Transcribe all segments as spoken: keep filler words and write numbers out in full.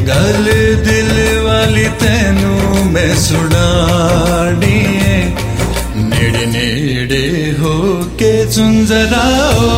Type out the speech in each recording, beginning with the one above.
गल दिल वाली तेनू मैं सुनानी है। नेड़े नेड़े हो के सुन जरा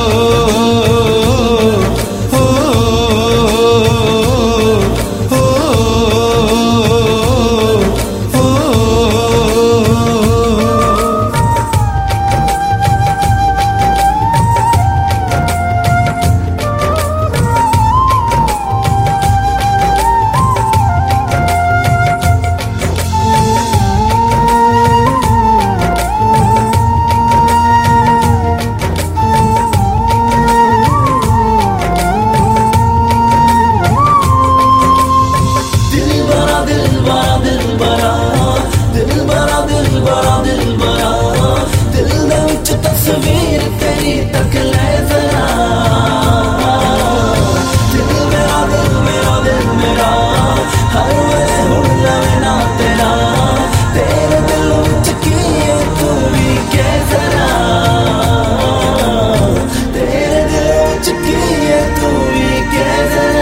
तस्वीर तेरी तक ले जरा। दिल मेरा दिल मेरा दिल मेरा हर वे हुण लवे ना तेरा। तेरे दिल विच की है तू भी के जरा। तेरे दिल विच की है तू भी के जरा।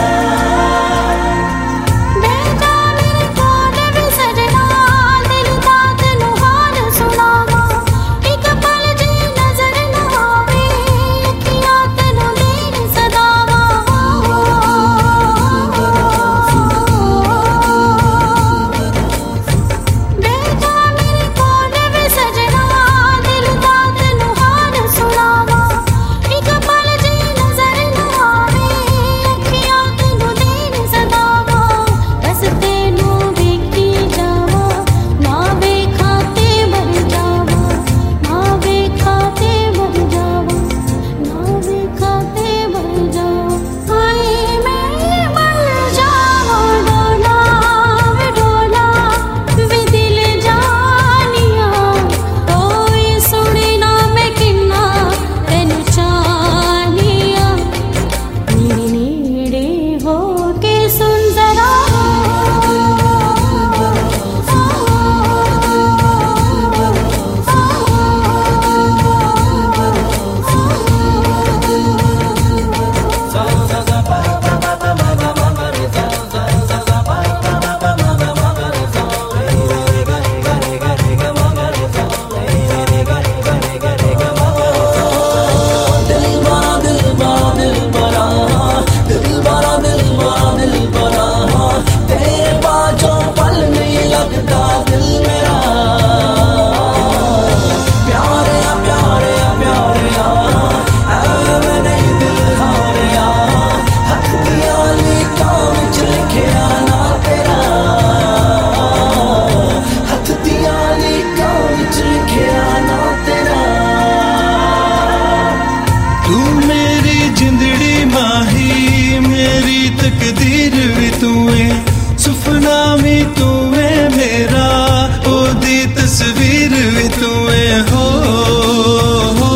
तकदीर भी तू है, सुपना भी तू है मेरा, ओदी तस्वीर भी तू है। हो, हो,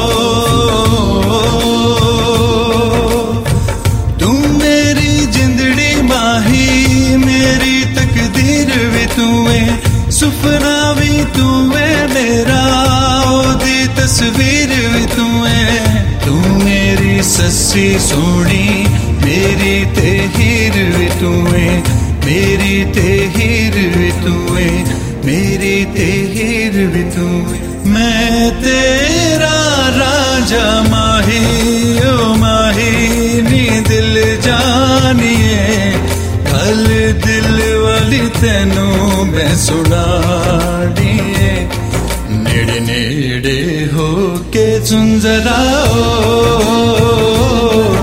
तू मेरी जिंदड़ी माही, मेरी तकदीर भी तू है, सुपना भी तू है मेरा, ओदी तस्वीर भी तू है। तू मेरी सस्सी सोनी, मेरी ते हीर भी तू है, मेरी ते हीर भी तू है, मेरी ते हीर भी तू है। मैं तेरा राजा माही, ओ माही नी दिल जानिए, गल दिल वाली तेनू मैं सुनानी है। नेड़े नेड़े हो के सुन जरा ओ,